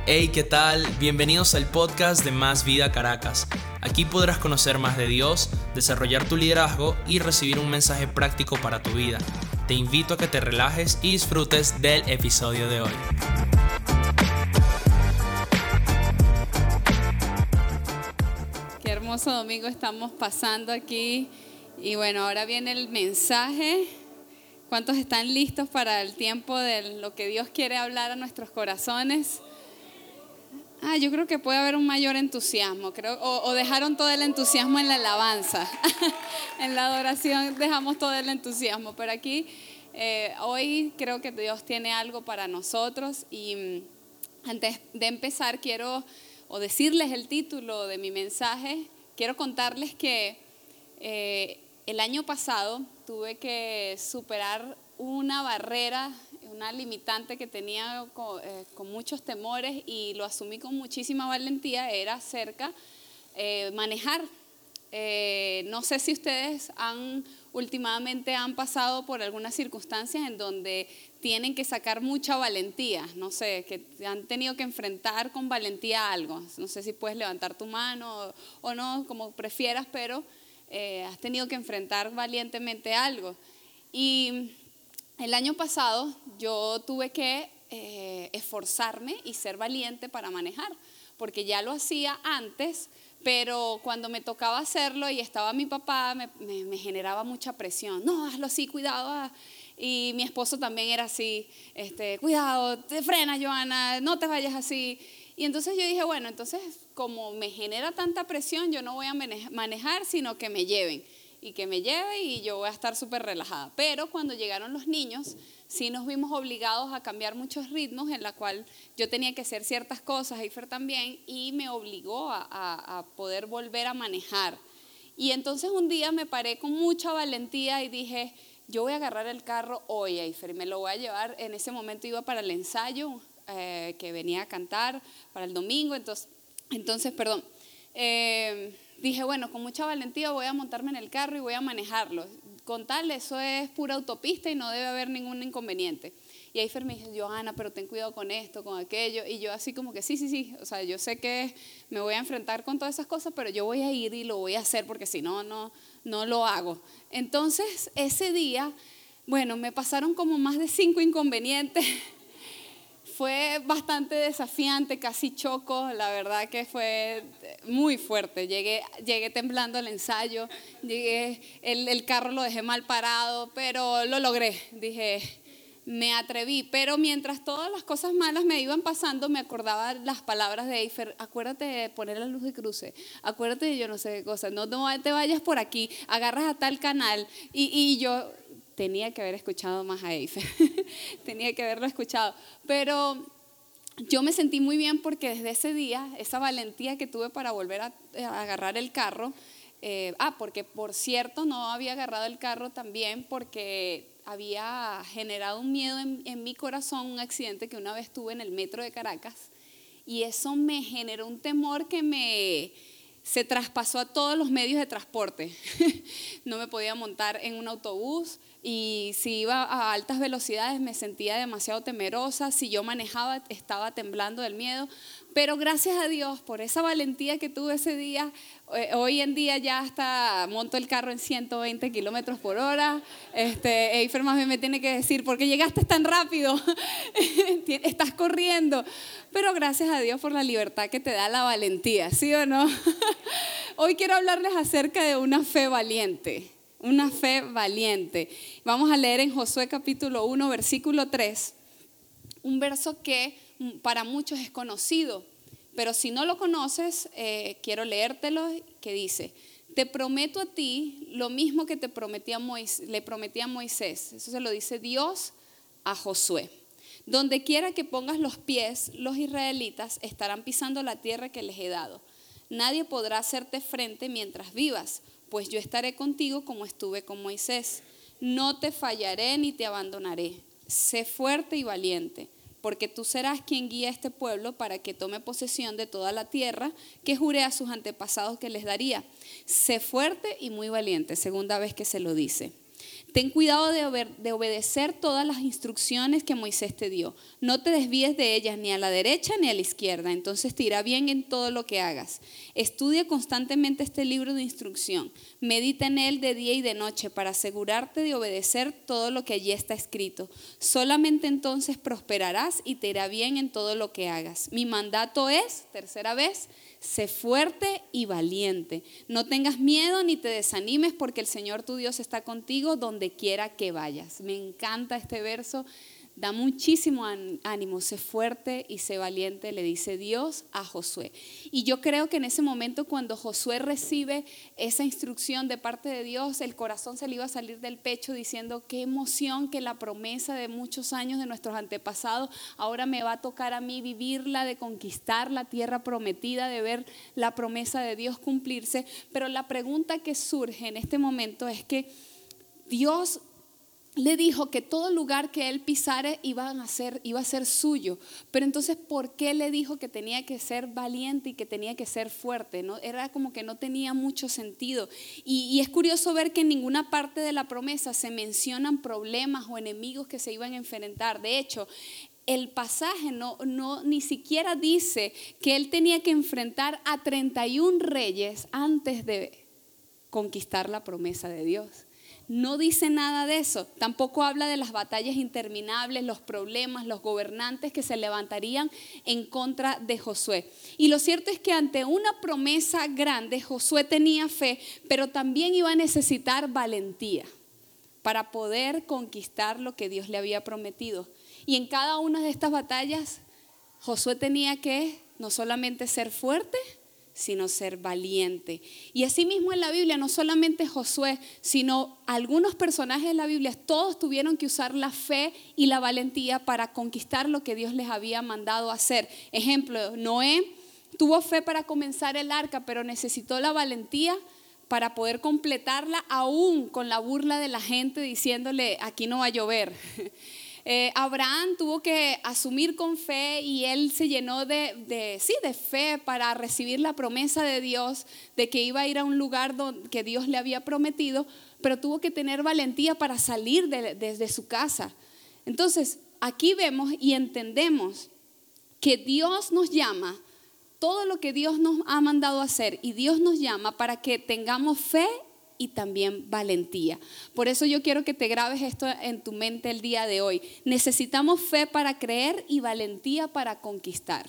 Hey, ¿qué tal? Bienvenidos al podcast de Más Vida Caracas. Aquí podrás conocer más de Dios, desarrollar tu liderazgo y recibir un mensaje práctico para tu vida. Te invito a que te relajes y disfrutes del episodio de hoy. Qué hermoso domingo estamos pasando aquí. Y bueno, ahora viene el mensaje. ¿Cuántos están listos para el tiempo de lo que Dios quiere hablar a nuestros corazones? Yo creo que puede haber un mayor entusiasmo, o dejaron todo el entusiasmo en la alabanza. En la adoración dejamos todo el entusiasmo, pero aquí hoy creo que Dios tiene algo para nosotros. Y antes de empezar quiero decirles el título de mi mensaje. Quiero contarles que el año pasado tuve que superar una barrera, una limitante que tenía con muchos temores, y lo asumí con muchísima valentía. Era manejar. No sé si ustedes últimamente han pasado por algunas circunstancias en donde tienen que sacar mucha valentía. No sé, que han tenido que enfrentar con valentía algo. No sé si puedes levantar tu mano o no, como prefieras, pero has tenido que enfrentar valientemente algo. Y el año pasado yo tuve que esforzarme y ser valiente para manejar, porque ya lo hacía antes, pero cuando me tocaba hacerlo y estaba mi papá, me generaba mucha presión. No, hazlo así, cuidado. Y mi esposo también era así, cuidado, te frena, Joana, no te vayas así. Y entonces yo dije, bueno, entonces como me genera tanta presión, yo no voy a manejar, sino que me lleven. Y que me lleve y yo voy a estar súper relajada. Pero cuando llegaron los niños, sí nos vimos obligados a cambiar muchos ritmos, en la cual yo tenía que hacer ciertas cosas, Eifer también, y me obligó a poder volver a manejar. Y entonces un día me paré con mucha valentía y dije, yo voy a agarrar el carro hoy, Eifer, y me lo voy a llevar. En ese momento iba para el ensayo que venía a cantar para el domingo, entonces dije, bueno, con mucha valentía voy a montarme en el carro y voy a manejarlo. Con tal, eso es pura autopista y no debe haber ningún inconveniente. Y ahí me dijo, Joana, pero ten cuidado con esto, con aquello. Y yo así como que sí. O sea, yo sé que me voy a enfrentar con todas esas cosas, pero yo voy a ir y lo voy a hacer, porque si no, no lo hago. Entonces, ese día, bueno, me pasaron como más de 5 inconvenientes. Fue bastante desafiante, casi choco, la verdad que fue muy fuerte. Llegué temblando al ensayo, el carro lo dejé mal parado, pero lo logré. Dije, me atreví. Pero mientras todas las cosas malas me iban pasando, me acordaba las palabras de Eifer: acuérdate de poner la luz de cruce, acuérdate de yo no sé qué cosa, no te vayas por aquí, agarras a tal canal. Y yo tenía que haber escuchado más a Eifer, tenía que haberlo escuchado, pero yo me sentí muy bien, porque desde ese día, esa valentía que tuve para volver a agarrar el carro, porque por cierto no había agarrado el carro también porque había generado un miedo en mi corazón, un accidente que una vez tuve en el metro de Caracas, y eso me generó un temor que se traspasó a todos los medios de transporte. No me podía montar en un autobús, y si iba a altas velocidades me sentía demasiado temerosa. Si yo manejaba, estaba temblando del miedo. Pero gracias a Dios por esa valentía que tuve ese día, hoy en día ya hasta monto el carro en 120 kilómetros por hora. Eifer más bien me tiene que decir, ¿por qué llegaste tan rápido? Estás corriendo. Pero gracias a Dios por la libertad que te da la valentía, ¿sí o no? Hoy quiero hablarles acerca de una fe valiente. Una fe valiente. Vamos a leer en Josué capítulo 1, versículo 3, un verso que para muchos es conocido, pero si no lo conoces, quiero leértelo, que dice: te prometo a ti lo mismo que le prometí a Moisés. Eso se lo dice Dios a Josué. Donde quiera que pongas los pies, los israelitas estarán pisando la tierra que les he dado. Nadie podrá hacerte frente mientras vivas, pues yo estaré contigo como estuve con Moisés. No te fallaré ni te abandonaré. Sé fuerte y valiente, porque tú serás quien guía a este pueblo para que tome posesión de toda la tierra que juré a sus antepasados que les daría. Sé fuerte y muy valiente, segunda vez que se lo dice. Ten cuidado de obedecer todas las instrucciones que Moisés te dio. No te desvíes de ellas ni a la derecha ni a la izquierda, entonces te irá bien en todo lo que hagas. Estudia constantemente este libro de instrucción. Medita en él de día y de noche para asegurarte de obedecer todo lo que allí está escrito. Solamente entonces prosperarás y te irá bien en todo lo que hagas. Mi mandato es, tercera vez, sé fuerte y valiente. No tengas miedo ni te desanimes porque el Señor tu Dios está contigo donde quiera que vayas. Me encanta este verso, da muchísimo ánimo. Sé fuerte y sé valiente, le dice Dios a Josué. Y yo creo que en ese momento cuando Josué recibe esa instrucción de parte de Dios, el corazón se le iba a salir del pecho diciendo qué emoción que la promesa de muchos años de nuestros antepasados ahora me va a tocar a mí vivirla, de conquistar la tierra prometida, de ver la promesa de Dios cumplirse. Pero la pregunta que surge en este momento es que Dios le dijo que todo lugar que él pisare iba a ser suyo. Pero entonces, ¿por qué le dijo que tenía que ser valiente y que tenía que ser fuerte? ¿No? Era como que no tenía mucho sentido. Y es curioso ver que en ninguna parte de la promesa se mencionan problemas o enemigos que se iban a enfrentar. De hecho, el pasaje ni siquiera dice que él tenía que enfrentar a 31 reyes antes de conquistar la promesa de Dios. No dice nada de eso. Tampoco habla de las batallas interminables, los problemas, los gobernantes que se levantarían en contra de Josué. Y lo cierto es que ante una promesa grande, Josué tenía fe, pero también iba a necesitar valentía para poder conquistar lo que Dios le había prometido. Y en cada una de estas batallas, Josué tenía que no solamente ser fuerte, sino ser valiente. Y así mismo en la Biblia, no solamente Josué, sino algunos personajes de la Biblia, todos tuvieron que usar la fe y la valentía para conquistar lo que Dios les había mandado hacer. Ejemplo, Noé tuvo fe para comenzar el arca, pero necesitó la valentía para poder completarla aún con la burla de la gente diciéndole, aquí no va a llover. Abraham tuvo que asumir con fe y él se llenó de fe para recibir la promesa de Dios de que iba a ir a un lugar que Dios le había prometido, pero tuvo que tener valentía para salir desde su casa. Entonces, aquí vemos y entendemos que Dios nos llama, todo lo que Dios nos ha mandado hacer, y Dios nos llama para que tengamos fe y también valentía. Por eso yo quiero que te grabes esto en tu mente el día de hoy. Necesitamos fe para creer y valentía para conquistar.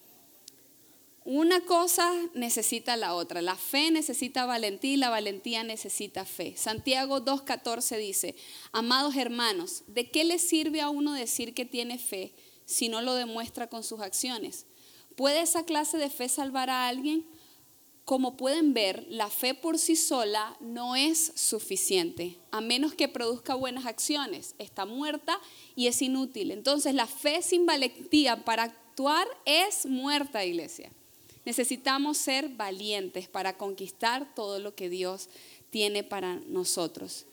Una cosa necesita la otra. La fe necesita valentía y la valentía necesita fe. Santiago 2:14 dice, amados hermanos, ¿de qué le sirve a uno decir que tiene fe si no lo demuestra con sus acciones? ¿Puede esa clase de fe salvar a alguien? Como pueden ver, la fe por sí sola no es suficiente, a menos que produzca buenas acciones. Está muerta y es inútil. Entonces, la fe sin valentía para actuar es muerta, iglesia. Necesitamos ser valientes para conquistar todo lo que Dios tiene para nosotros.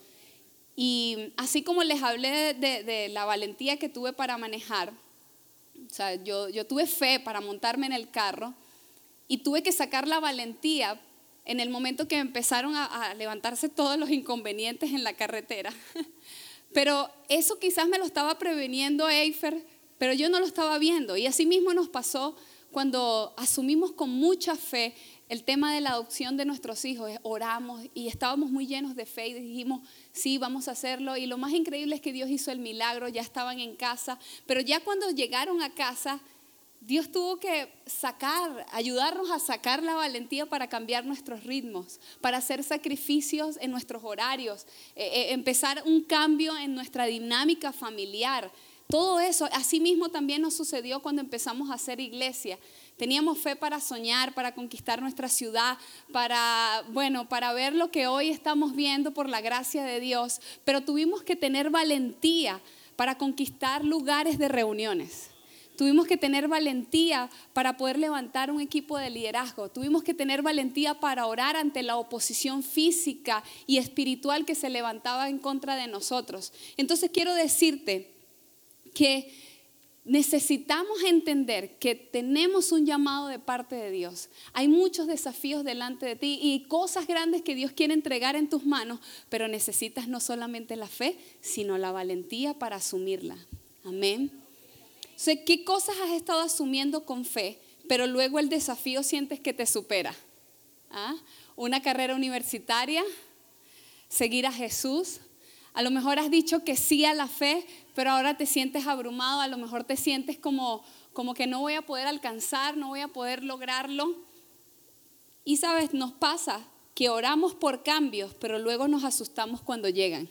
Y así como les hablé de la valentía que tuve para manejar, o sea, yo tuve fe para montarme en el carro, y tuve que sacar la valentía en el momento que empezaron a levantarse todos los inconvenientes en la carretera. Pero eso quizás me lo estaba preveniendo Eifer, pero yo no lo estaba viendo. Y así mismo nos pasó cuando asumimos con mucha fe el tema de la adopción de nuestros hijos. Oramos y estábamos muy llenos de fe y dijimos, sí, vamos a hacerlo. Y lo más increíble es que Dios hizo el milagro, ya estaban en casa. Pero ya cuando llegaron a casa, Dios tuvo que ayudarnos a sacar la valentía para cambiar nuestros ritmos, para hacer sacrificios en nuestros horarios, empezar un cambio en nuestra dinámica familiar. Todo eso, así mismo también nos sucedió cuando empezamos a hacer iglesia. Teníamos fe para soñar, para conquistar nuestra ciudad, para ver lo que hoy estamos viendo por la gracia de Dios, pero tuvimos que tener valentía para conquistar lugares de reuniones. Tuvimos que tener valentía para poder levantar un equipo de liderazgo. Tuvimos que tener valentía para orar ante la oposición física y espiritual que se levantaba en contra de nosotros. Entonces quiero decirte que necesitamos entender que tenemos un llamado de parte de Dios. Hay muchos desafíos delante de ti y cosas grandes que Dios quiere entregar en tus manos, pero necesitas no solamente la fe, sino la valentía para asumirla. Amén. O sea, ¿qué cosas has estado asumiendo con fe, pero luego el desafío sientes que te supera? ¿Ah? Una carrera universitaria, seguir a Jesús. A lo mejor has dicho que sí a la fe, pero ahora te sientes abrumado, a lo mejor te sientes como que no voy a poder alcanzar, no voy a poder lograrlo. Y sabes, nos pasa que oramos por cambios, pero luego nos asustamos cuando llegan.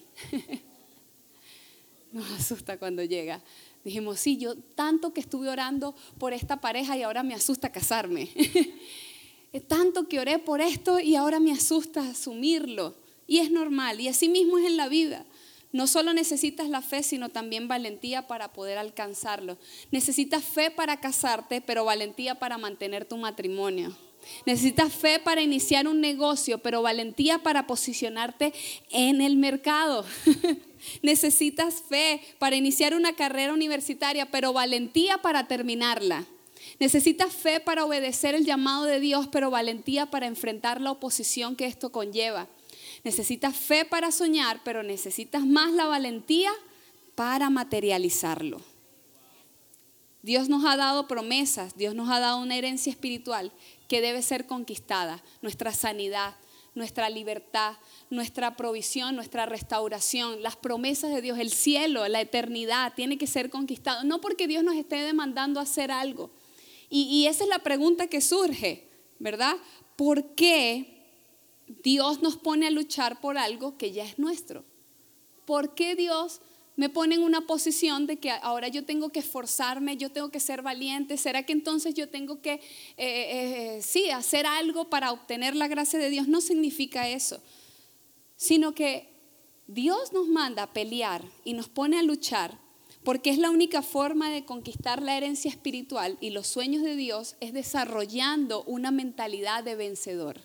Nos asusta cuando llega. Dijimos, sí, yo tanto que estuve orando por esta pareja y ahora me asusta casarme. Tanto que oré por esto y ahora me asusta asumirlo. Y es normal, y así mismo es en la vida. No solo necesitas la fe, sino también valentía para poder alcanzarlo. Necesitas fe para casarte, pero valentía para mantener tu matrimonio. Necesitas fe para iniciar un negocio, pero valentía para posicionarte en el mercado. Necesitas fe para iniciar una carrera universitaria, pero valentía para terminarla. Necesitas fe para obedecer el llamado de Dios, pero valentía para enfrentar la oposición que esto conlleva. Necesitas fe para soñar, pero necesitas más la valentía para materializarlo. Dios nos ha dado promesas, Dios nos ha dado una herencia espiritual que debe ser conquistada. Nuestra sanidad, nuestra libertad, nuestra provisión, nuestra restauración, las promesas de Dios, el cielo, la eternidad, tiene que ser conquistado. No porque Dios nos esté demandando hacer algo. Y esa es la pregunta que surge, ¿verdad? ¿Por qué Dios nos pone a luchar por algo que ya es nuestro? ¿Por qué Dios me pone en una posición de que ahora yo tengo que esforzarme, yo tengo que ser valiente? ¿Será que entonces yo tengo que hacer algo para obtener la gracia de Dios? No significa eso, sino que Dios nos manda a pelear y nos pone a luchar porque es la única forma de conquistar la herencia espiritual y los sueños de Dios es desarrollando una mentalidad de vencedor.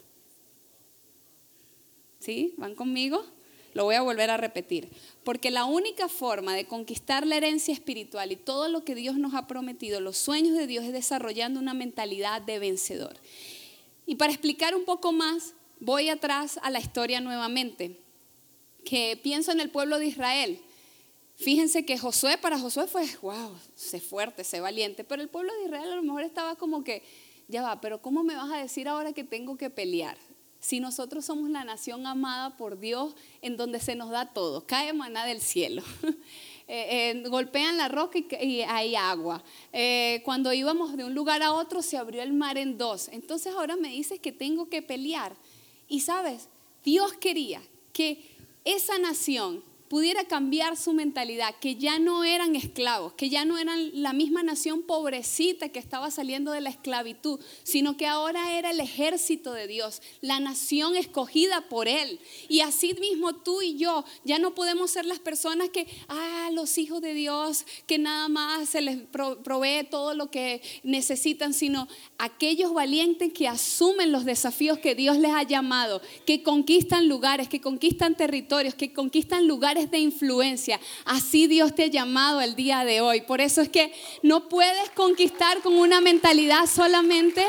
¿Sí? ¿Van conmigo? Lo voy a volver a repetir. Porque la única forma de conquistar la herencia espiritual y todo lo que Dios nos ha prometido, los sueños de Dios, es desarrollando una mentalidad de vencedor. Y para explicar un poco más, voy atrás a la historia nuevamente. Que pienso en el pueblo de Israel. Fíjense que para Josué fue, wow, sé fuerte, sé valiente. Pero el pueblo de Israel a lo mejor estaba como que, ya va, pero ¿cómo me vas a decir ahora que tengo que pelear? Si nosotros somos la nación amada por Dios, en donde se nos da todo, cae maná del cielo, golpean la roca y hay agua. Cuando íbamos de un lugar a otro se abrió el mar en dos. Entonces ahora me dices que tengo que pelear. Y sabes, Dios quería que esa nación pudiera cambiar su mentalidad, que ya no eran esclavos, que ya no eran la misma nación pobrecita que estaba saliendo de la esclavitud, sino que ahora era el ejército de Dios, la nación escogida por Él. Y así mismo tú y yo ya no podemos ser las personas que, los hijos de Dios, que nada más se les provee todo lo que necesitan, sino aquellos valientes que asumen los desafíos que Dios les ha llamado, que conquistan lugares, que conquistan territorios, que conquistan lugares de influencia. Así Dios te ha llamado el día de hoy. Por eso es que no puedes conquistar con una mentalidad solamente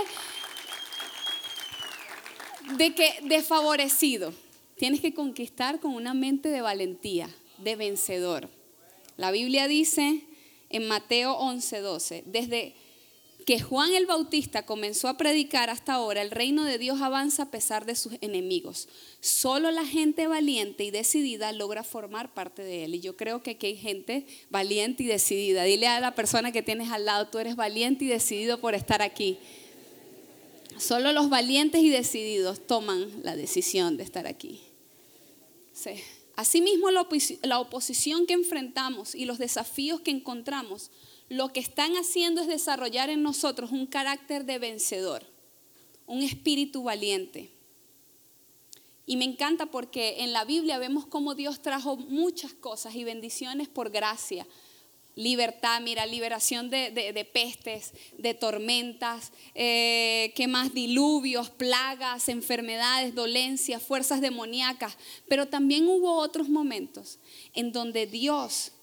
de desfavorecido. Tienes que conquistar con una mente de valentía, de vencedor. La Biblia dice en Mateo 11:12, desde que Juan el Bautista comenzó a predicar hasta ahora, el reino de Dios avanza a pesar de sus enemigos. Solo la gente valiente y decidida logra formar parte de él. Y yo creo que aquí hay gente valiente y decidida. Dile a la persona que tienes al lado, tú eres valiente y decidido por estar aquí. Solo los valientes y decididos toman la decisión de estar aquí. Sí. Asimismo, la oposición que enfrentamos y los desafíos que encontramos, lo que están haciendo es desarrollar en nosotros un carácter de vencedor, un espíritu valiente. Y me encanta porque en la Biblia vemos cómo Dios trajo muchas cosas y bendiciones por gracia. Libertad, mira, liberación de pestes, de tormentas, ¿qué más? Diluvios, plagas, enfermedades, dolencias, fuerzas demoníacas. Pero también hubo otros momentos en donde Dios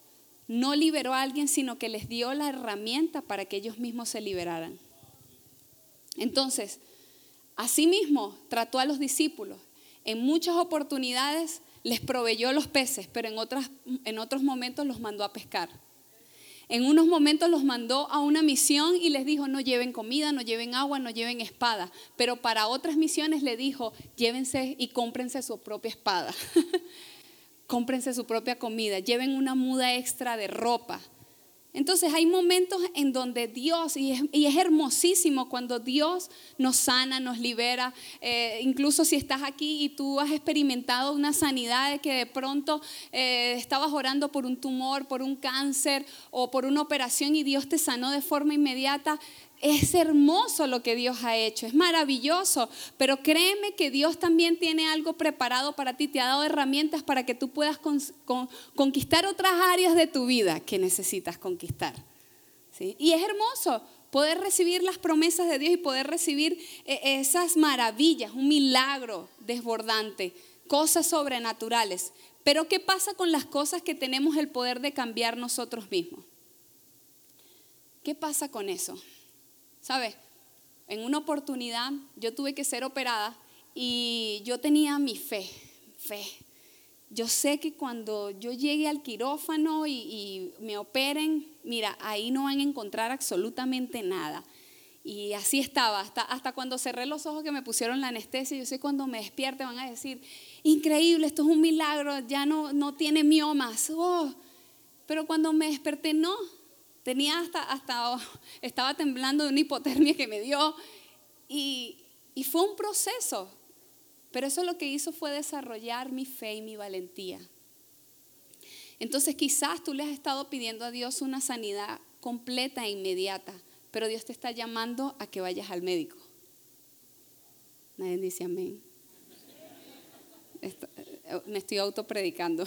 no liberó a alguien, sino que les dio la herramienta para que ellos mismos se liberaran. Entonces, asimismo, trató a los discípulos. En muchas oportunidades les proveyó los peces, pero en otros momentos los mandó a pescar. En unos momentos los mandó a una misión y les dijo: no lleven comida, no lleven agua, no lleven espada. Pero para otras misiones le dijo: llévense y cómprense su propia espada. Cómprense su propia comida, lleven una muda extra de ropa. Entonces hay momentos en donde Dios, y es hermosísimo cuando Dios nos sana, nos libera. Incluso si estás aquí y tú has experimentado una sanidad de que de pronto estabas orando por un tumor, por un cáncer o por una operación y Dios te sanó de forma inmediata. Es hermoso lo que Dios ha hecho, es maravilloso, pero créeme que Dios también tiene algo preparado para ti, te ha dado herramientas para que tú puedas conquistar otras áreas de tu vida que necesitas conquistar, ¿sí? Y es hermoso poder recibir las promesas de Dios y poder recibir esas maravillas, un milagro desbordante, cosas sobrenaturales. Pero ¿qué pasa con las cosas que tenemos el poder de cambiar nosotros mismos? ¿Qué pasa con eso? ¿Sabes? En una oportunidad yo tuve que ser operada y yo tenía mi fe. Yo sé que cuando yo llegue al quirófano y me operen, mira, ahí no van a encontrar absolutamente nada. Y así estaba, hasta cuando cerré los ojos que me pusieron la anestesia. Yo sé cuando me despierte van a decir: increíble, esto es un milagro, ya no tiene miomas. Oh. Pero cuando me desperté, no. Tenía estaba temblando de una hipotermia que me dio y fue un proceso, pero eso lo que hizo fue desarrollar mi fe y mi valentía. Entonces quizás tú le has estado pidiendo a Dios una sanidad completa e inmediata, pero Dios te está llamando a que vayas al médico. Nadie dice amén. Me estoy autopredicando.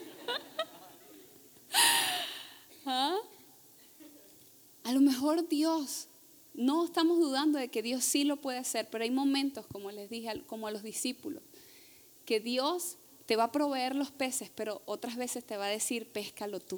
¿Ah? A lo mejor Dios, no estamos dudando de que Dios sí lo puede hacer, pero hay momentos, como les dije, como a los discípulos, que Dios te va a proveer los peces, pero otras veces te va a decir: péscalo tú.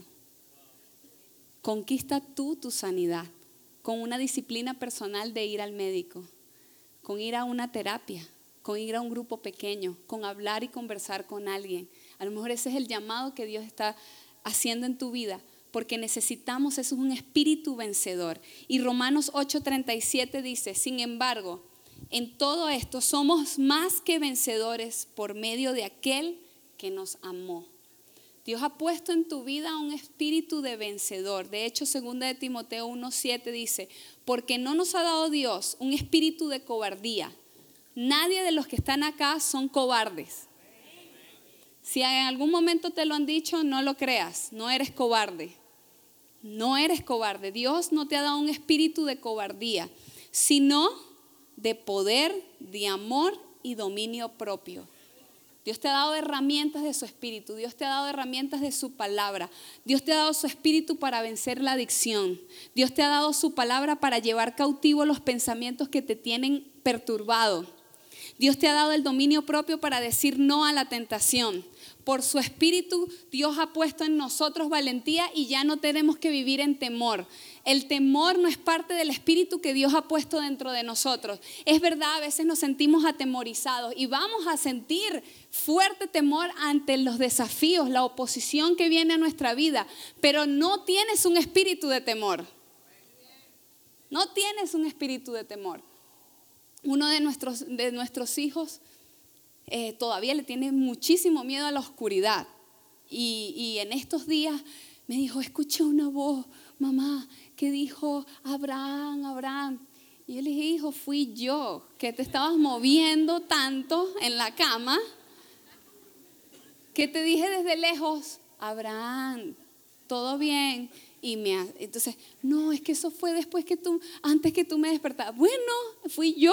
Conquista tú tu sanidad con una disciplina personal de ir al médico, con ir a una terapia, con ir a un grupo pequeño, con hablar y conversar con alguien. A lo mejor ese es el llamado que Dios está haciendo en tu vida. Porque necesitamos, eso es un espíritu vencedor. Y Romanos 8:37 dice: sin embargo, en todo esto somos más que vencedores por medio de aquel que nos amó. Dios ha puesto en tu vida un espíritu de vencedor. De hecho, 2 de Timoteo 1:7 dice: porque no nos ha dado Dios un espíritu de cobardía. Nadie de los que están acá son cobardes. Si en algún momento te lo han dicho, no lo creas, no eres cobarde. No eres cobarde. Dios no te ha dado un espíritu de cobardía, sino de poder, de amor y dominio propio. Dios te ha dado herramientas de su espíritu, Dios te ha dado herramientas de su palabra, Dios te ha dado su espíritu para vencer la adicción, Dios te ha dado su palabra para llevar cautivo los pensamientos que te tienen perturbado. Dios te ha dado el dominio propio para decir no a la tentación. Por su espíritu Dios ha puesto en nosotros valentía y ya no tenemos que vivir en temor. El temor no es parte del espíritu que Dios ha puesto dentro de nosotros. Es verdad, a veces nos sentimos atemorizados y vamos a sentir fuerte temor ante los desafíos, la oposición que viene a nuestra vida, pero no tienes un espíritu de temor. No tienes un espíritu de temor. Uno de nuestros hijos todavía le tiene muchísimo miedo a la oscuridad y en estos días me dijo: escuché una voz, mamá, que dijo Abraham, Abraham. Y yo le dije: hijo, fui yo, que te estabas moviendo tanto en la cama que te dije desde lejos: Abraham, todo bien. Entonces, no, es que eso fue después antes que tú me despertabas. Bueno, fui yo,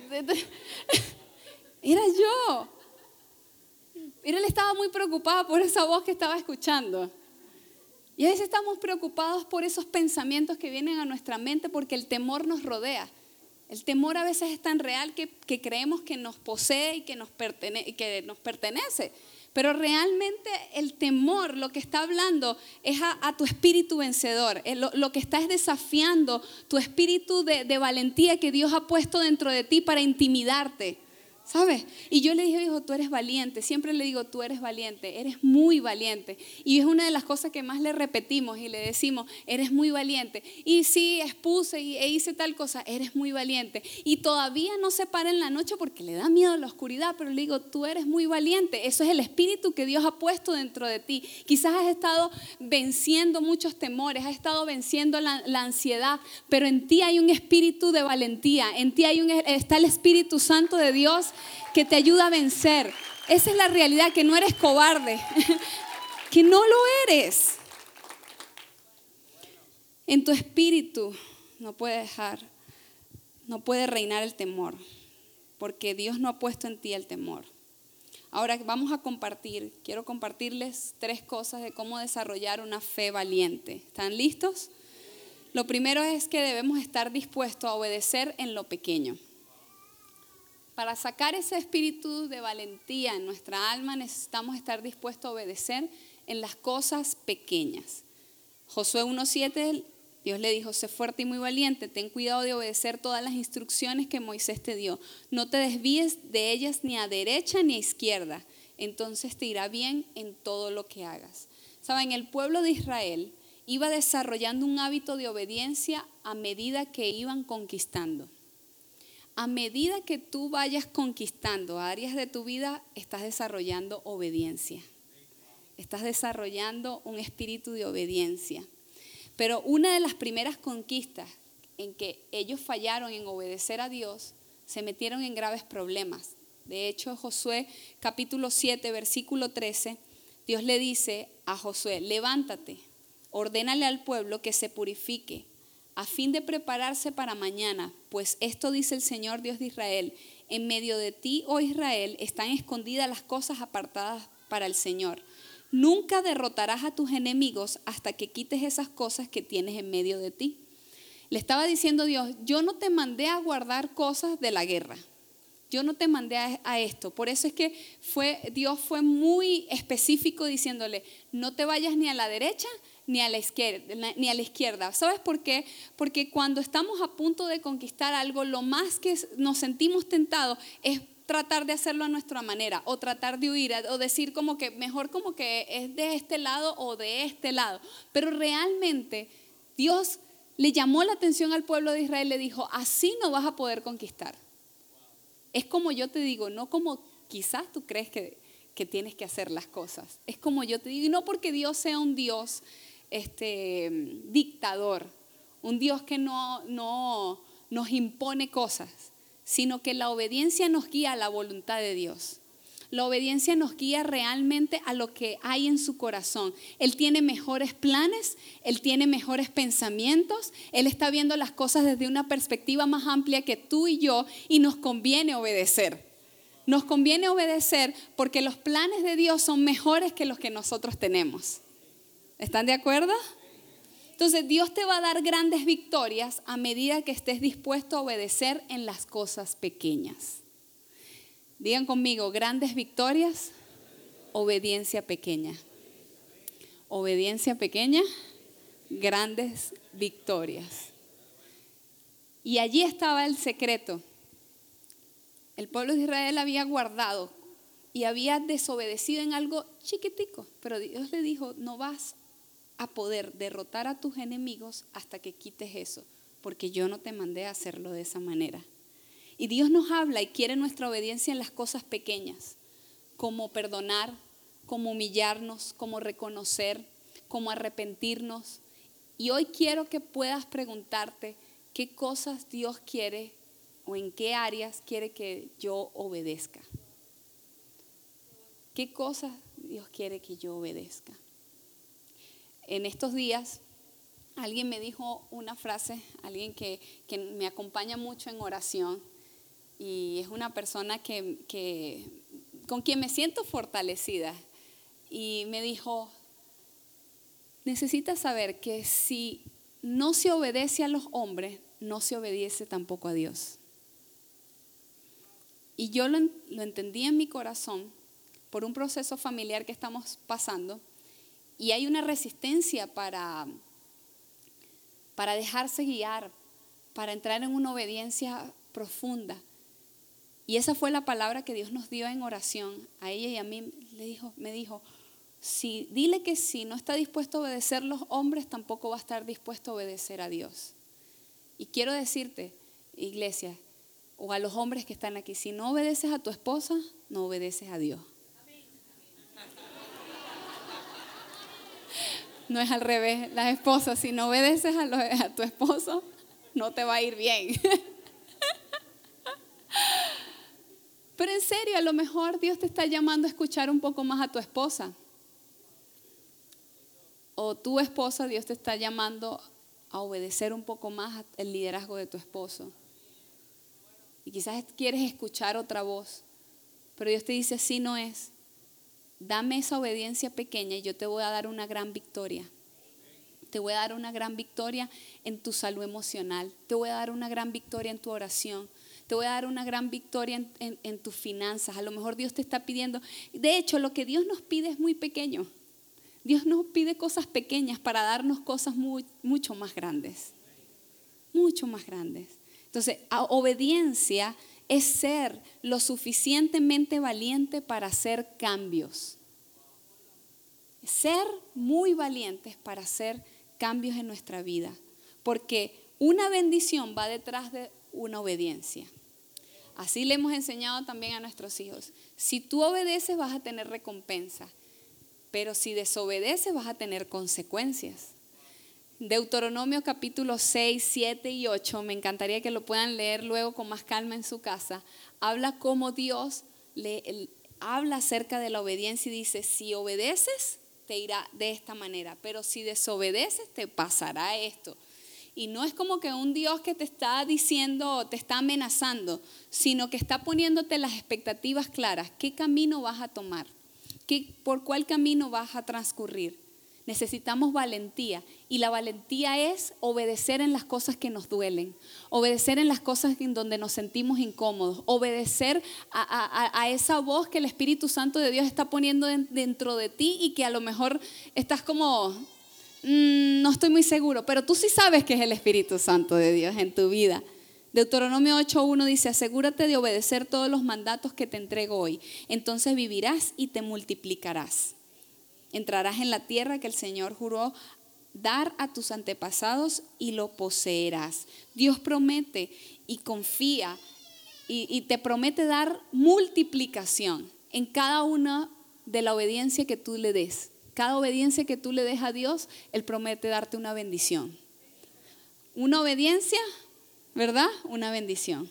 era yo. Él estaba muy preocupado por esa voz que estaba escuchando. Y a veces estamos preocupados por esos pensamientos que vienen a nuestra mente porque el temor nos rodea. El temor a veces es tan real que creemos que nos posee y que nos pertenece. Pero realmente el temor lo que está hablando es a tu espíritu vencedor. Lo que está es desafiando tu espíritu de valentía que Dios ha puesto dentro de ti para intimidarte. ¿Sabes? Y yo le dije, hijo, tú eres valiente. Siempre le digo, tú eres valiente, eres muy valiente. Y es una de las cosas que más le repetimos y le decimos, eres muy valiente. Y sí, expuse e hice tal cosa, eres muy valiente. Y todavía no se para en la noche porque le da miedo a la oscuridad, pero le digo, tú eres muy valiente. Eso es el espíritu que Dios ha puesto dentro de ti. Quizás has estado venciendo muchos temores, has estado venciendo la ansiedad, pero en ti hay un espíritu de valentía. En ti está el Espíritu Santo de Dios que te ayuda a vencer. Esa es la realidad, que no eres cobarde, que no lo eres. En tu espíritu no puede reinar el temor, porque Dios no ha puesto en ti el temor. Ahora quiero compartirles 3 cosas de cómo desarrollar una fe valiente. ¿Están listos? Lo primero es que debemos estar dispuestos a obedecer en lo pequeño. Para sacar ese espíritu de valentía en nuestra alma necesitamos estar dispuestos a obedecer en las cosas pequeñas. Josué 1:7, Dios le dijo, sé fuerte y muy valiente, ten cuidado de obedecer todas las instrucciones que Moisés te dio. No te desvíes de ellas ni a derecha ni a izquierda, entonces te irá bien en todo lo que hagas. Saben, el pueblo de Israel iba desarrollando un hábito de obediencia a medida que iban conquistando. A medida que tú vayas conquistando áreas de tu vida, estás desarrollando obediencia. Estás desarrollando un espíritu de obediencia. Pero una de las primeras conquistas en que ellos fallaron en obedecer a Dios, se metieron en graves problemas. De hecho, Josué capítulo 7, versículo 13, Dios le dice a Josué, levántate, ordénale al pueblo que se purifique, a fin de prepararse para mañana, pues esto dice el Señor Dios de Israel, en medio de ti, oh Israel, están escondidas las cosas apartadas para el Señor. Nunca derrotarás a tus enemigos hasta que quites esas cosas que tienes en medio de ti. Le estaba diciendo Dios, yo no te mandé a guardar cosas de la guerra. Yo no te mandé a esto. Por eso es que Dios fue muy específico diciéndole, no te vayas ni a la derecha ni a la izquierda. ¿Sabes por qué? Porque cuando estamos a punto de conquistar algo, lo más que nos sentimos tentados es tratar de hacerlo a nuestra manera o tratar de huir o decir como que mejor como que es de este lado o de este lado. Pero realmente Dios le llamó la atención al pueblo de Israel y le dijo, así no vas a poder conquistar. Es como yo te digo, no como quizás tú crees que tienes que hacer las cosas. Es como yo te digo, y no porque Dios sea un Dios dictador, un Dios que no nos impone cosas, sino que la obediencia nos guía a la voluntad de Dios. La obediencia nos guía realmente a lo que hay en su corazón. Él tiene mejores planes, Él tiene mejores pensamientos, Él está viendo las cosas desde una perspectiva más amplia que tú y yo, y nos conviene obedecer. Nos conviene obedecer porque los planes de Dios son mejores que los que nosotros tenemos. ¿Están de acuerdo? Entonces Dios te va a dar grandes victorias a medida que estés dispuesto a obedecer en las cosas pequeñas. Digan conmigo, grandes victorias, obediencia pequeña. Obediencia pequeña, grandes victorias. Y allí estaba el secreto. El pueblo de Israel había guardado y había desobedecido en algo chiquitico, pero Dios le dijo, no vas a poder derrotar a tus enemigos hasta que quites eso, porque yo no te mandé a hacerlo de esa manera. Y Dios nos habla y quiere nuestra obediencia en las cosas pequeñas, como perdonar, como humillarnos, como reconocer, como arrepentirnos. Y hoy quiero que puedas preguntarte qué cosas Dios quiere o en qué áreas quiere que yo obedezca. ¿Qué cosas Dios quiere que yo obedezca? En estos días alguien me dijo una frase, alguien que me acompaña mucho en oración, y es una persona con quien me siento fortalecida, y me dijo, necesitas saber que si no se obedece a los hombres, no se obedece tampoco a Dios. Y yo lo entendí en mi corazón, por un proceso familiar que estamos pasando y hay una resistencia para dejarse guiar, para entrar en una obediencia profunda. Y esa fue la palabra que Dios nos dio en oración a ella y a mí. Me dijo, dile que si no está dispuesto a obedecer los hombres, tampoco va a estar dispuesto a obedecer a Dios. Y quiero decirte, iglesia, o a los hombres que están aquí, si no obedeces a tu esposa, no obedeces a Dios. No es al revés, las esposas, si no obedeces a tu esposo, no te va a ir bien. Pero en serio, a lo mejor Dios te está llamando a escuchar un poco más a tu esposa. O tu esposa, Dios te está llamando a obedecer un poco más el liderazgo de tu esposo. Y quizás quieres escuchar otra voz, pero Dios te dice, así no es. Dame esa obediencia pequeña y yo te voy a dar una gran victoria. Te voy a dar una gran victoria en tu salud emocional. Te voy a dar una gran victoria en tu oración. Te voy a dar una gran victoria en tus finanzas. A lo mejor Dios te está pidiendo. De hecho, lo que Dios nos pide es muy pequeño. Dios nos pide cosas pequeñas para darnos cosas mucho más grandes. Mucho más grandes. Entonces, obediencia es ser lo suficientemente valiente para hacer cambios. Ser muy valientes para hacer cambios en nuestra vida. Porque una bendición va detrás de una obediencia. Así le hemos enseñado también a nuestros hijos. Si tú obedeces vas a tener recompensa. Pero si desobedeces vas a tener consecuencias. Deuteronomio capítulo 6, 7 y 8, me encantaría que lo puedan leer luego con más calma en su casa. Habla cómo Dios habla acerca de la obediencia y dice, si obedeces te irá de esta manera, pero si desobedeces te pasará esto. Y no es como que un Dios que te está diciendo, te está amenazando, sino que está poniéndote las expectativas claras. ¿Qué camino vas a tomar? ¿Por cuál camino vas a transcurrir? Necesitamos valentía y la valentía es obedecer en las cosas que nos duelen, obedecer en las cosas en donde nos sentimos incómodos, obedecer a esa voz que el Espíritu Santo de Dios está poniendo dentro de ti y que a lo mejor estás como, no estoy muy seguro, pero tú sí sabes que es el Espíritu Santo de Dios en tu vida. Deuteronomio 8:1 dice, asegúrate de obedecer todos los mandatos que te entrego hoy, entonces vivirás y te multiplicarás. Entrarás en la tierra que el Señor juró dar a tus antepasados y lo poseerás. Dios promete y confía y te promete dar multiplicación en cada una de la obediencia que tú le des. Cada obediencia que tú le des a Dios, Él promete darte una bendición. Una obediencia, ¿verdad? Una bendición.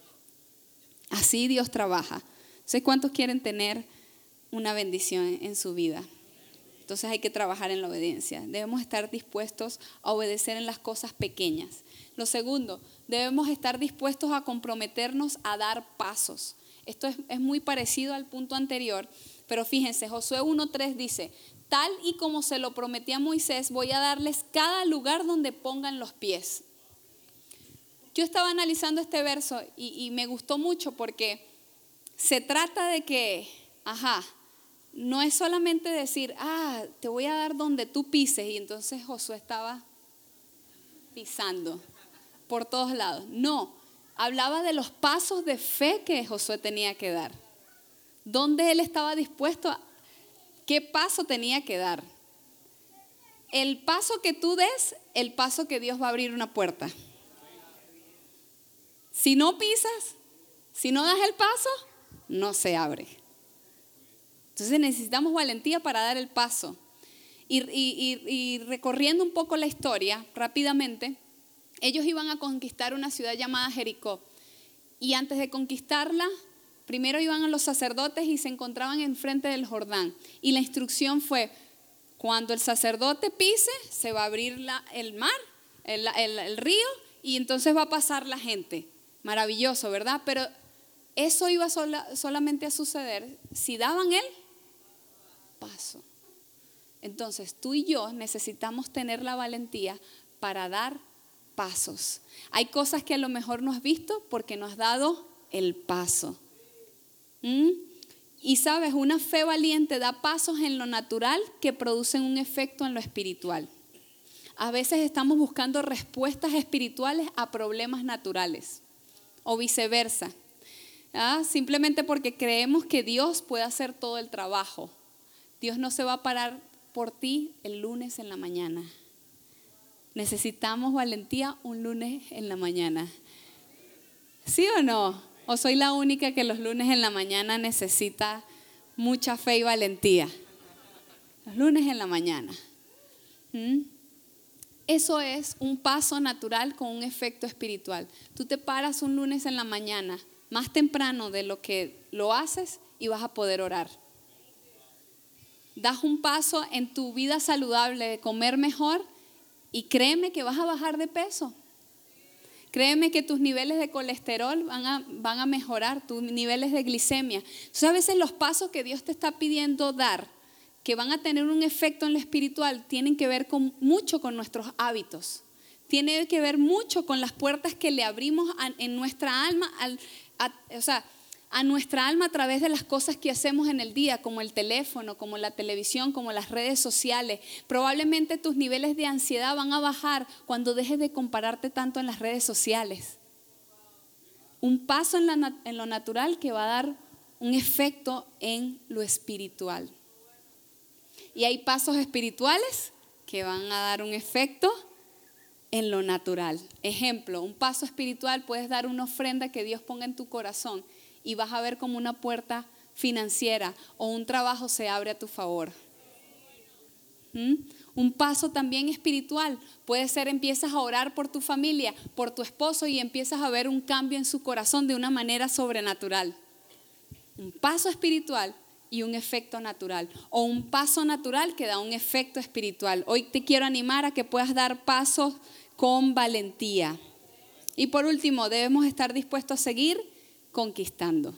Así Dios trabaja. No sé cuántos quieren tener una bendición en su vida. Entonces hay que trabajar en la obediencia. Debemos estar dispuestos a obedecer en las cosas pequeñas. Lo segundo, debemos estar dispuestos a comprometernos a dar pasos. Esto es muy parecido al punto anterior, pero fíjense, Josué 1:3 dice, tal y como se lo prometí a Moisés, voy a darles cada lugar donde pongan los pies. Yo estaba analizando este verso y me gustó mucho porque se trata de que, no es solamente decir, te voy a dar donde tú pises. Y entonces Josué estaba pisando por todos lados. No, hablaba de los pasos de fe que Josué tenía que dar. ¿Dónde él estaba dispuesto qué paso tenía que dar? El paso que tú des, el paso que Dios va a abrir una puerta. Si no pisas, si no das el paso, no se abre. Entonces necesitamos valentía para dar el paso. Y recorriendo un poco la historia rápidamente, ellos iban a conquistar una ciudad llamada Jericó. Y antes de conquistarla, primero iban a los sacerdotes y se encontraban enfrente del Jordán. Y la instrucción fue, cuando el sacerdote pise, se va a abrir el mar, el río, y entonces va a pasar la gente. Maravilloso, ¿verdad? Pero eso iba solamente a suceder si daban el paso. Entonces tú y yo necesitamos tener la valentía para dar pasos. Hay cosas que a lo mejor no has visto porque no has dado el paso. Y sabes, una fe valiente da pasos en lo natural que producen un efecto en lo espiritual. A veces estamos buscando respuestas espirituales a problemas naturales o viceversa. Simplemente porque creemos que Dios puede hacer todo el trabajo. Dios no se va a parar por ti el lunes en la mañana. Necesitamos valentía un lunes en la mañana. ¿Sí o no? ¿O soy la única que los lunes en la mañana necesita mucha fe y valentía? Los lunes en la mañana. Eso es un paso natural con un efecto espiritual. Tú te paras un lunes en la mañana, más temprano de lo que lo haces, y vas a poder orar. Das un paso en tu vida saludable de comer mejor y créeme que vas a bajar de peso. Créeme que tus niveles de colesterol van a mejorar, tus niveles de glicemia. Entonces, a veces los pasos que Dios te está pidiendo dar, que van a tener un efecto en lo espiritual, tienen que ver mucho con nuestros hábitos. Tiene que ver mucho con las puertas que le abrimos en nuestra alma, a nuestra alma a través de las cosas que hacemos en el día, como el teléfono, como la televisión, como las redes sociales. Probablemente tus niveles de ansiedad van a bajar cuando dejes de compararte tanto en las redes sociales. Un paso en lo natural que va a dar un efecto en lo espiritual. Y hay pasos espirituales que van a dar un efecto en lo natural. Ejemplo, un paso espiritual, puedes dar una ofrenda que Dios ponga en tu corazón y vas a ver como una puerta financiera o un trabajo se abre a tu favor. Un paso también espiritual puede ser, empiezas a orar por tu familia, por tu esposo, y empiezas a ver un cambio en su corazón de una manera sobrenatural. Un paso espiritual y un efecto natural, o un paso natural que da un efecto espiritual. Hoy te quiero animar a que puedas dar pasos con valentía. Y por último, debemos estar dispuestos a seguir conquistando.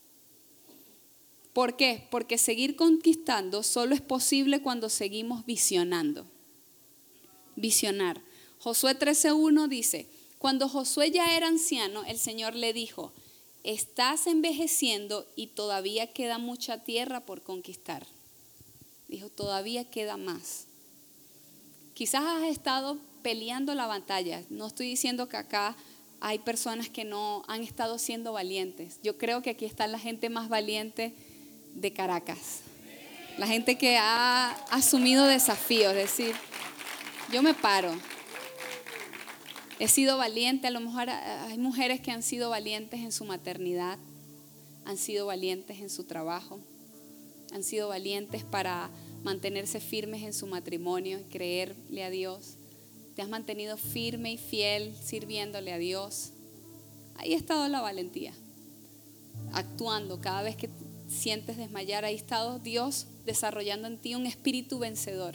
¿Por qué? Porque seguir conquistando solo es posible cuando seguimos visionando. Visionar. Josué 13:1 dice: cuando Josué ya era anciano, el Señor le dijo: estás envejeciendo y todavía queda mucha tierra por conquistar. Dijo, todavía queda más. Quizás has estado peleando la batalla. No estoy diciendo que acá hay personas que no han estado siendo valientes. Yo creo que aquí está la gente más valiente de Caracas. La gente que ha asumido desafíos, es decir, yo me paro. He sido valiente. A lo mejor hay mujeres que han sido valientes en su maternidad, han sido valientes en su trabajo, han sido valientes para mantenerse firmes en su matrimonio y creerle a Dios. Te has mantenido firme y fiel sirviéndole a Dios. Ahí ha estado la valentía, actuando. Cada vez que sientes desmayar, ahí ha estado Dios desarrollando en ti un espíritu vencedor.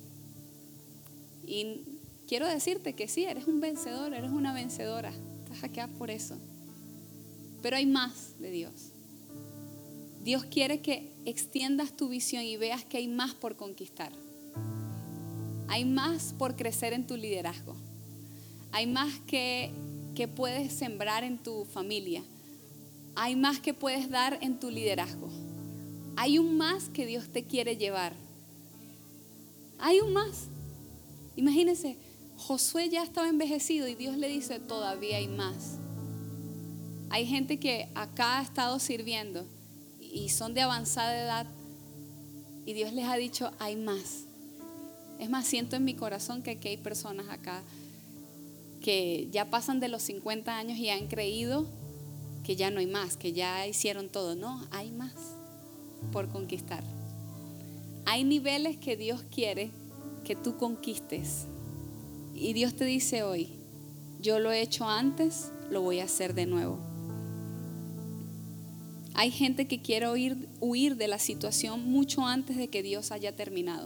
Y quiero decirte que sí, eres un vencedor, eres una vencedora. Estás acá por eso. Pero hay más de Dios. Dios quiere que extiendas tu visión y veas que hay más por conquistar. Hay más por crecer en tu liderazgo. Hay más que puedes sembrar en tu familia. Hay más que puedes dar en tu liderazgo. Hay un más que Dios te quiere llevar. Hay un más. Imagínense, Josué ya estaba envejecido y Dios le dice, todavía hay más. Hay gente que acá ha estado sirviendo y son de avanzada edad y Dios les ha dicho, hay más. Es más, siento en mi corazón que aquí hay personas acá que ya pasan de los 50 años y han creído que ya no hay más, que ya hicieron todo. No, hay más por conquistar. Hay niveles que Dios quiere que tú conquistes. Y Dios te dice hoy, yo lo he hecho antes, lo voy a hacer de nuevo. Hay gente que quiere huir de la situación mucho antes de que Dios haya terminado.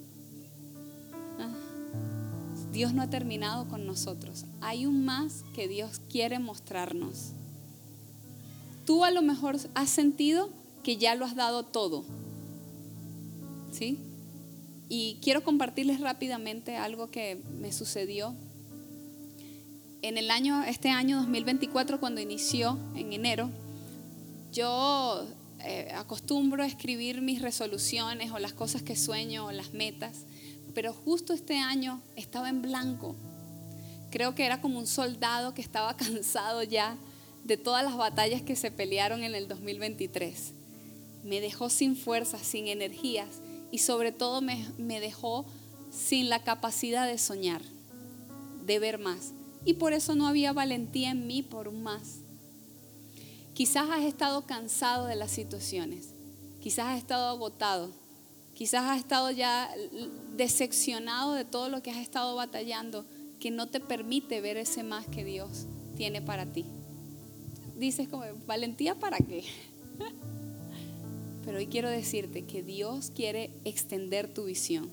Dios no ha terminado con nosotros. Hay un más que Dios quiere mostrarnos. Tú a lo mejor has sentido que ya lo has dado todo, ¿sí? Y quiero compartirles rápidamente algo que me sucedió en este año 2024, cuando inició en enero. Yo acostumbro a escribir mis resoluciones o las cosas que sueño o las metas, pero justo este año estaba en blanco. Creo que era como un soldado que estaba cansado ya de todas las batallas que se pelearon en el 2023. Me dejó sin fuerzas, sin energías y sobre todo me dejó sin la capacidad de soñar, de ver más. Y por eso no había valentía en mí por un más. Quizás has estado cansado de las situaciones, quizás has estado agotado, quizás has estado ya decepcionado de todo lo que has estado batallando, que no te permite ver ese más que Dios tiene para ti. Dices como, ¿valentía para qué? Pero hoy quiero decirte que Dios quiere extender tu visión.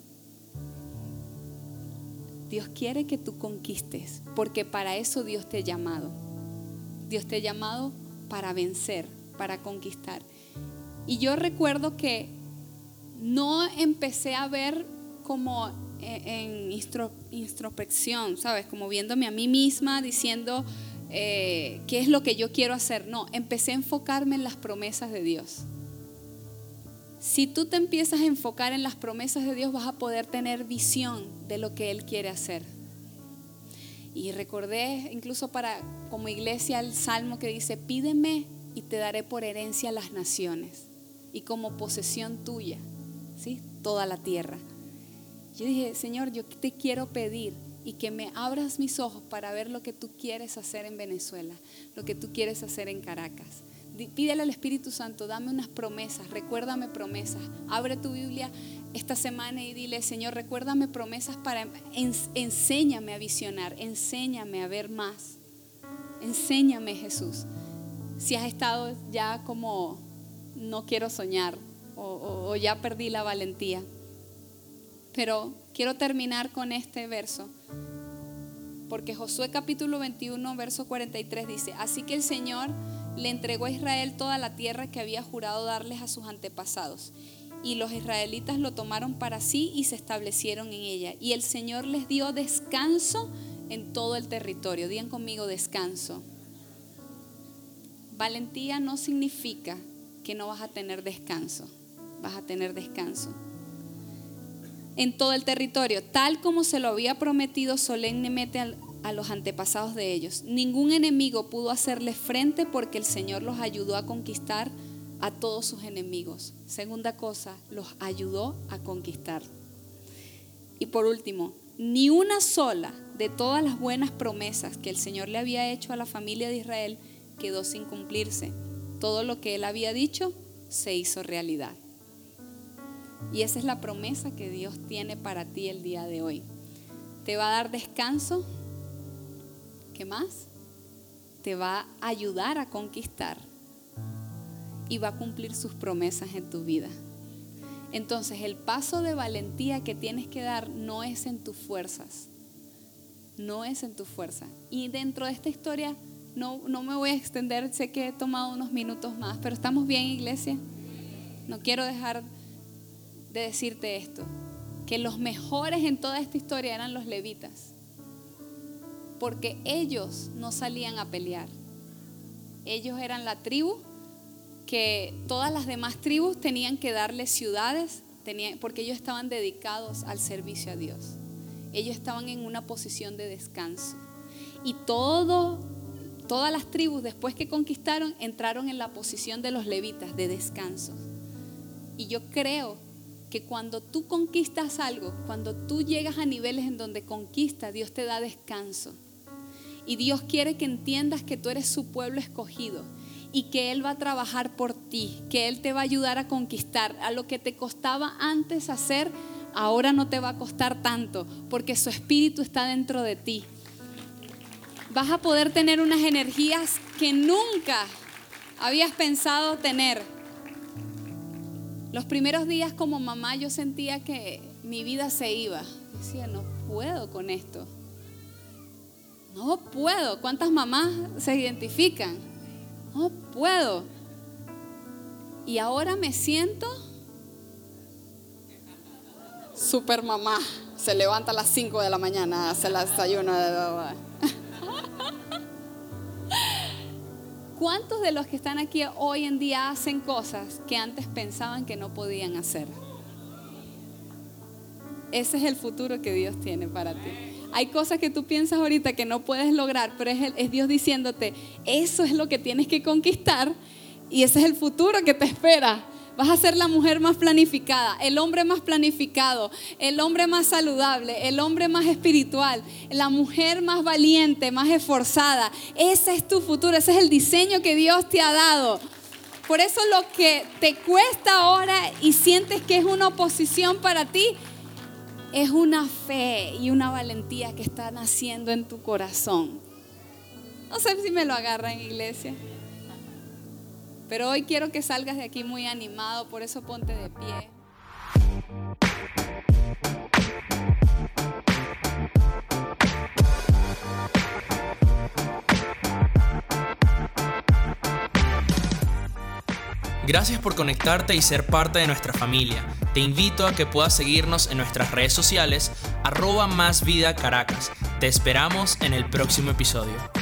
Dios quiere que tú conquistes, porque para eso Dios te ha llamado. Dios te ha llamado para vencer, para conquistar. Y yo recuerdo que no empecé a ver como en introspección, ¿sabes? Como viéndome a mí misma, diciendo qué es lo que yo quiero hacer. No, empecé a enfocarme en las promesas de Dios. Si tú te empiezas a enfocar en las promesas de Dios, vas a poder tener visión de lo que Él quiere hacer. Y recordé incluso como iglesia el salmo que dice: pídeme y te daré por herencia las naciones y como posesión tuya, ¿sí? Toda la tierra. Yo dije: Señor, yo te quiero pedir y que me abras mis ojos para ver lo que tú quieres hacer en Venezuela, lo que tú quieres hacer en Caracas. Pídele al Espíritu Santo, dame unas promesas, recuérdame promesas. Abre tu Biblia esta semana y dile: Señor, recuérdame promesas enséñame a visionar, enséñame a ver más. Enséñame, Jesús. Si has estado ya como no quiero soñar o ya perdí la valentía. Pero quiero terminar con este verso, porque Josué capítulo 21 verso 43 dice: así que el Señor le entregó a Israel toda la tierra que había jurado darles a sus antepasados, y los israelitas lo tomaron para sí y se establecieron en ella, y el Señor les dio descanso en todo el territorio. Digan conmigo: descanso. Valentía no significa que no vas a tener descanso, vas a tener descanso en todo el territorio, tal como se lo había prometido solemnemente a los antepasados de ellos. Ningún enemigo pudo hacerle frente, porque el Señor los ayudó a conquistar a todos sus enemigos. Segunda cosa, los ayudó a conquistar. Y por último, ni una sola de todas las buenas promesas que el Señor le había hecho a la familia de Israel quedó sin cumplirse. Todo lo que Él había dicho se hizo realidad. Y esa es la promesa que Dios tiene para ti el día de hoy. Te va a dar descanso. ¿Qué más? Te va a ayudar a conquistar y va a cumplir sus promesas en tu vida. Entonces, el paso de valentía que tienes que dar no es en tus fuerzas. No es en tu fuerza. Y dentro de esta historia no me voy a extender. Sé que he tomado unos minutos más, pero ¿estamos bien, iglesia? No quiero dejar de decirte esto, que los mejores en toda esta historia eran los levitas, porque ellos no salían a pelear. Ellos eran la tribu que todas las demás tribus tenían que darle ciudades, porque ellos estaban dedicados al servicio a Dios. Ellos estaban en una posición de descanso. Y todas las tribus, después que conquistaron, entraron en la posición de los levitas de descanso. Y yo creo que cuando tú conquistas algo, cuando tú llegas a niveles en donde conquistas, Dios te da descanso. Y Dios quiere que entiendas que tú eres su pueblo escogido y que Él va a trabajar por ti, que Él te va a ayudar a conquistar. A lo que te costaba antes hacer, ahora no te va a costar tanto, porque su espíritu está dentro de ti. Vas a poder tener unas energías que nunca habías pensado tener. Los primeros días como mamá yo sentía que mi vida se iba. Decía: no puedo con esto. No puedo. ¿Cuántas mamás se identifican? No puedo. Y ahora me siento super mamá. Se levanta a las 5 de la mañana, hace el desayuno. ¿Cuántos de los que están aquí hoy en día hacen cosas que antes pensaban que no podían hacer? Ese es el futuro que Dios tiene para ti. Hay cosas que tú piensas ahorita que no puedes lograr, pero es Dios diciéndote, eso es lo que tienes que conquistar y ese es el futuro que te espera. Vas a ser la mujer más planificada, el hombre más planificado, el hombre más saludable, el hombre más espiritual, la mujer más valiente, más esforzada. Ese es tu futuro, ese es el diseño que Dios te ha dado. Por eso lo que te cuesta ahora y sientes que es una oposición para ti, es una fe y una valentía que está naciendo en tu corazón. No sé si me lo agarran, iglesia. Pero hoy quiero que salgas de aquí muy animado, por eso ponte de pie. Gracias por conectarte y ser parte de nuestra familia. Te invito a que puedas seguirnos en nuestras redes sociales @másvidacaracas. Te esperamos en el próximo episodio.